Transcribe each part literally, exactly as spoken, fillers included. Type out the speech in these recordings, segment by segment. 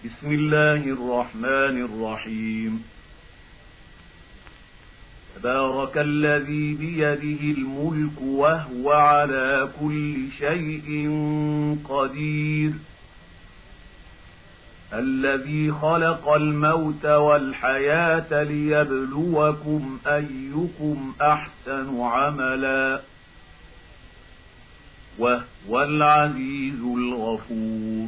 بسم الله الرحمن الرحيم. تبارك الذي بيده الملك وهو على كل شيء قدير، الذي خلق الموت والحياة ليبلوكم أيكم أحسن عملا، وهو العزيز الغفور.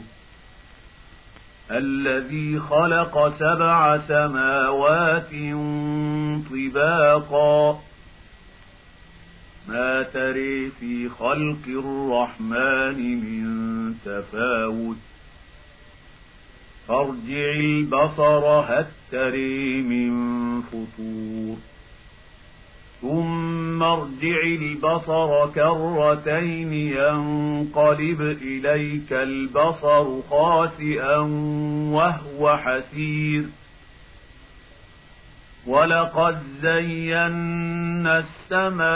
الذي خلق سبع سماوات طباقا، ما تري في خلق الرحمن من تفاوت، فارجع البصر هل تري من فطور، ثم ارجع البصر كرتين ينقلب إليك البصر خاسئا وهو حسير، ولقد زينا السماء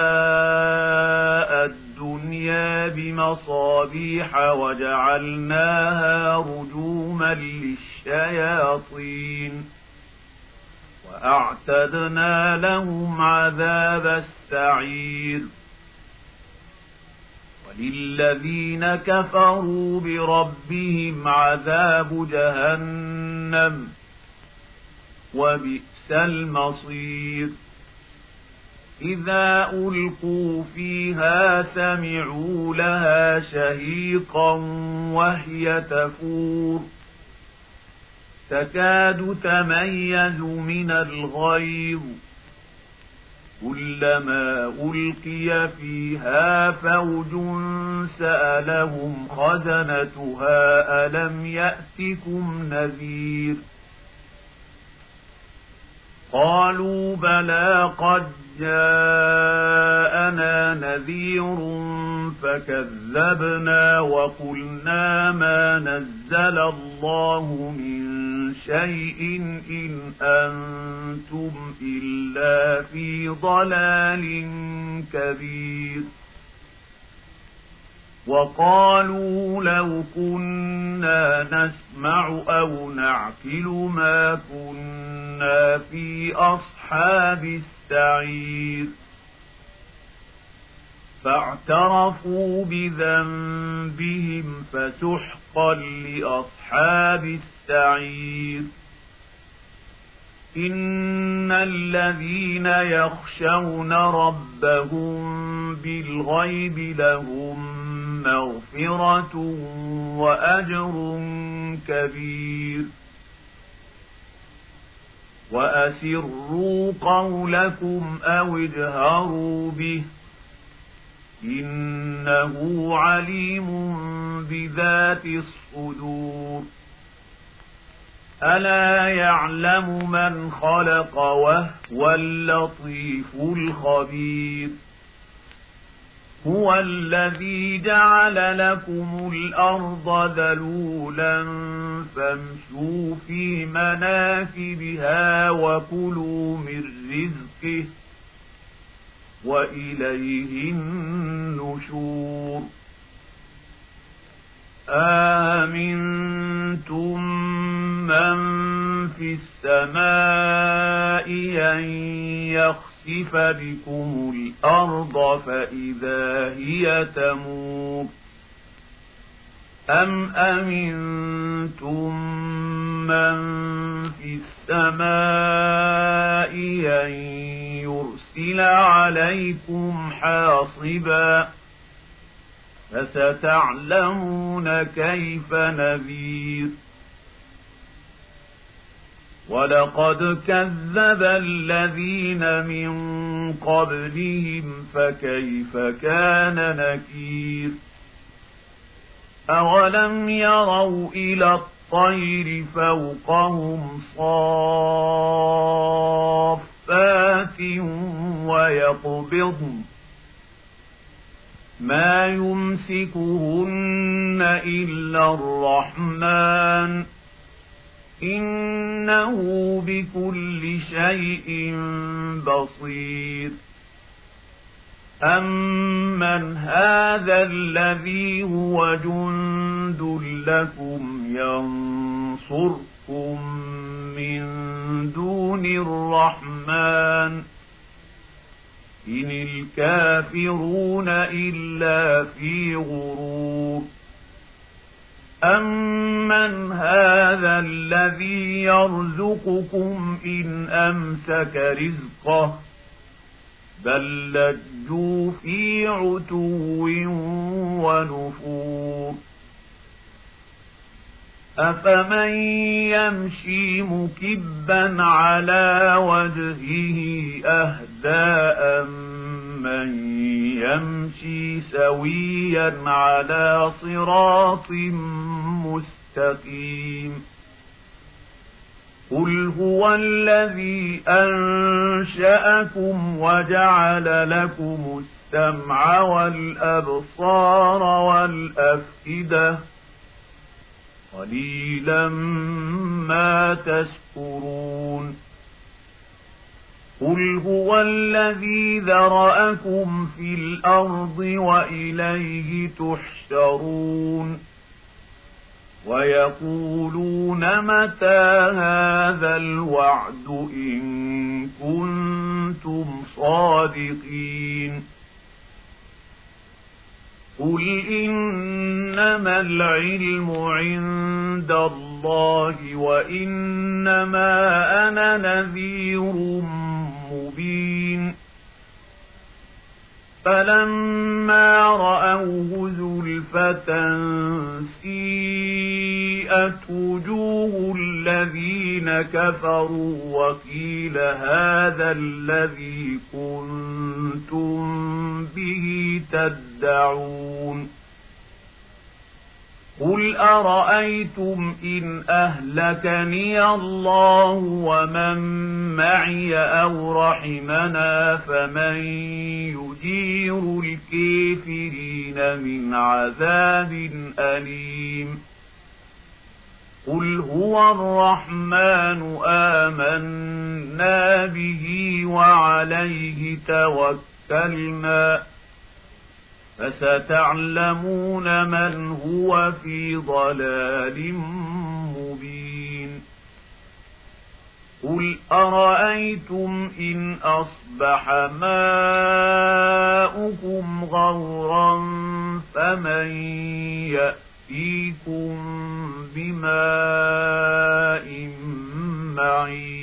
الدنيا بمصابيح وجعلناها رجوما للشياطين، وأعتدنا لهم عذاب السعير. وللذين كفروا بربهم عذاب جهنم، وبئس المصير. إذا ألقوا فيها سمعوا لها شهيقا وهي تفور، تكاد تميز من الغيظ، كلما ألقي فيها فوج سألهم خزنتها ألم يأتكم نذير، قالوا بلى قد جاءنا نذير فكذبنا وقلنا ما نزل الله من شيء إن أنتم إلا في ضلال كبير. وقالوا لو كنا نسمع أو نعقل ما كنا في أصحاب السعير، فاعترفوا بذنبهم فسحقا لأصحاب السعير. إن الذين يخشون ربهم بالغيب لهم مغفرة وأجر كبير. وأسروا قولكم أو اجهروا به، إنه عليم بذات الصدور. ألا يعلم من خلق وهو اللطيف الخبير. هو الذي جعل لكم الأرض ذلولا فامشوا في مناكبها وكلوا من رزقه، وإليه النشور. آمنتم من في السماء أن يخسف بكم الأرض فإذا هي تمور، أم أمنتم من في السماء أن يرسل عليكم حاصبا، فستعلمون كيف نذير. ولقد كذب الذين من قبلهم فكيف كان نكير. أولم يروا إلى الطير فوقهم صافات ويقبضن ما يمسكهن إلا الرحمن، إنه بكل شيء بصير. أَمَّنْ هَذَا الَّذِي هُوَ جُندٌ لَّكُمْ يَنصُرُكُم لكم من دون الرحمن إن الكافرون إلا في غرور أمن هذا الذي يرزقكم إن أمسك رزقه بل لجوا في عتو ونفور أفمن يمشي مكبا على وجهه أهدى أمن يمشي سويا على صراط مستقيم قل هو الذي أنشأكم وجعل لكم السمع والأبصار والأفئدة قليلا ما تشكرون قل هو الذي ذرأكم في الأرض وإليه تحشرون ويقولون متى هذا الوعد إن كنتم صادقين قل إنما العلم عند الله وإنما أنا نذير مبين فلما رأوه زلفة سيئت وجوه الذين كفروا وقيل هذا الذي كنتم به تدعون قل أرأيتم إن أهلكني الله ومن معي أو رحمنا فمن يجير الكافرين من عذاب أليم قل هو الرحمن آمنا به وعليه توكلنا فستعلمون من هو في ضلال مبين قل أرأيتم إن أصبح ماؤكم غورا فمن يأتيكم بماء معين